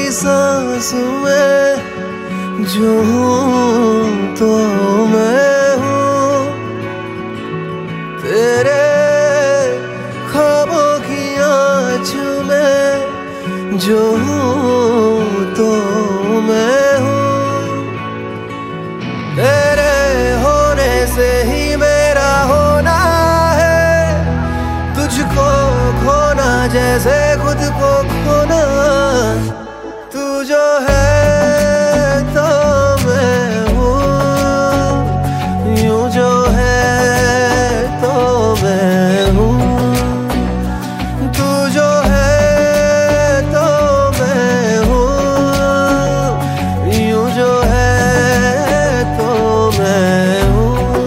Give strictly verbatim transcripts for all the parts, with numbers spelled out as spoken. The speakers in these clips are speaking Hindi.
की सांस में जो हूँ तो मैं हूँ, तेरे ख्वाबों की आँच में जो हूँ तो मैं हूँ, तेरे होने से ही मेरा होना है, तुझको खोना जैसे खुद को खोना। तू जो है तो मैं हूँ, यूं जो है तो मैं हूँ, तू जो है तो मैं हूँ, यूं जो है तो मैं हूँ।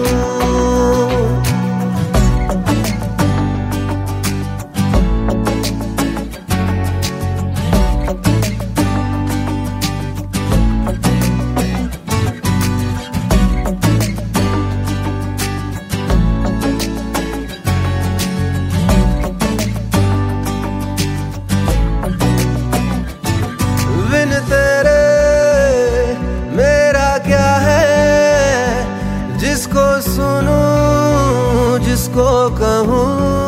बिन तेरे मेरा क्या है, जिसको सुनूं जिसको कहूँ,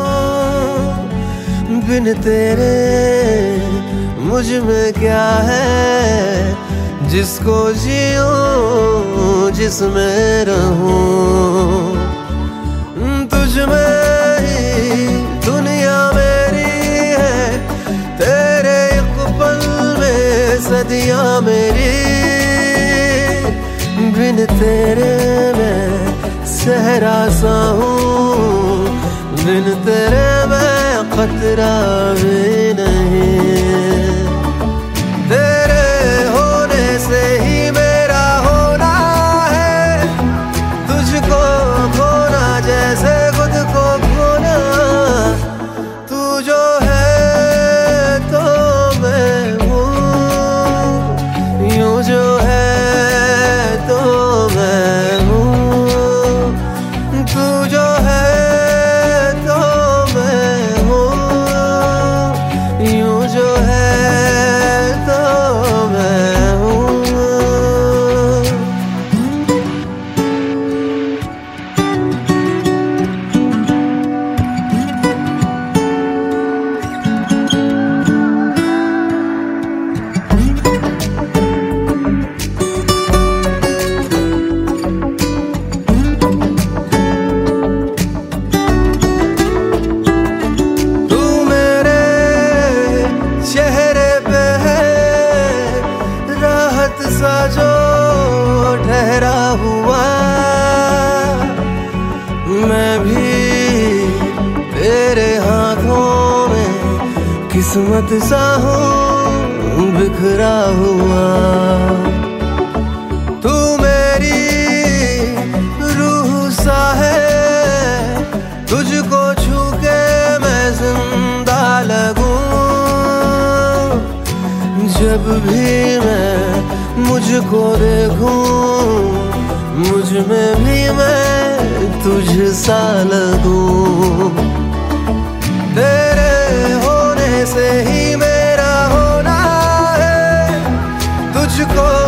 बिन तेरे मुझ में क्या है, जिसको जीऊं जिसमें रहूं। तुझ में ही दुनिया मेरी है, तेरे एक पल में सदियां मेरी, बिन तेरे मैं सहरा सा हूँ, बिन तेरे मैं खतरा भी नहीं। तेरे होने से ही मेरा होना है, तुझको खोना जैसे खुद को खोना। तू जो है तो मैं हूँ, यूं जो है तो मैं हूँ, तू जो है तो मैं हूँ, यूं जो है तो मैं हूँ। सा जो ठहरा हुआ, मैं भी तेरे हाथों में किस्मत सा हूँ बिखरा हुआ। तू मेरी रूह सा है, तुझको छू के मैं जिंदा लगूं। जब भी मैं मुझको देखूं, मुझ में भी मैं तुझ सा लगूं। तेरे होने से ही मेरा होना है, तुझको